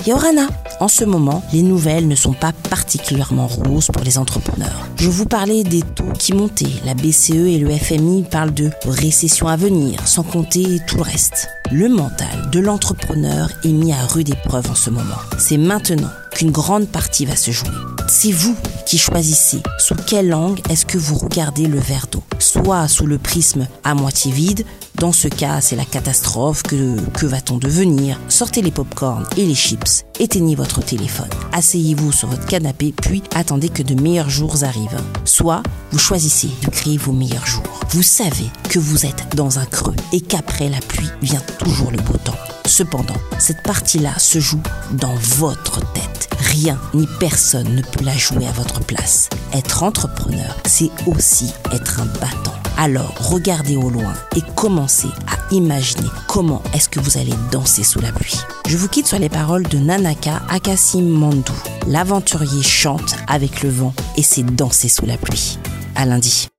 Yorana. En ce moment, les nouvelles ne sont pas particulièrement roses pour les entrepreneurs. Je vous parlais des taux qui montaient, la BCE et le FMI parlent de récession à venir, sans compter tout le reste. Le mental de l'entrepreneur est mis à rude épreuve en ce moment. C'est maintenant qu'une grande partie va se jouer. C'est vous qui choisissez sous quelle angle est-ce que vous regardez le verre d'eau. Soit sous le prisme à moitié vide, dans ce cas c'est la catastrophe, que va-t-on devenir? Sortez les pop-corn et les chips, éteignez votre téléphone, asseyez-vous sur votre canapé puis attendez que de meilleurs jours arrivent. Soit vous choisissez de créer vos meilleurs jours. Vous savez que vous êtes dans un creux et qu'après la pluie vient toujours le beau temps. Cependant, cette partie-là se joue dans votre tête. Rien ni personne ne peut la jouer à votre place. Être entrepreneur, c'est aussi être un battant. Alors, regardez au loin et commencez à imaginer comment est-ce que vous allez danser sous la pluie. Je vous quitte sur les paroles de Nanaka Akasimandou. L'aventurier chante avec le vent et sait danser sous la pluie. À lundi.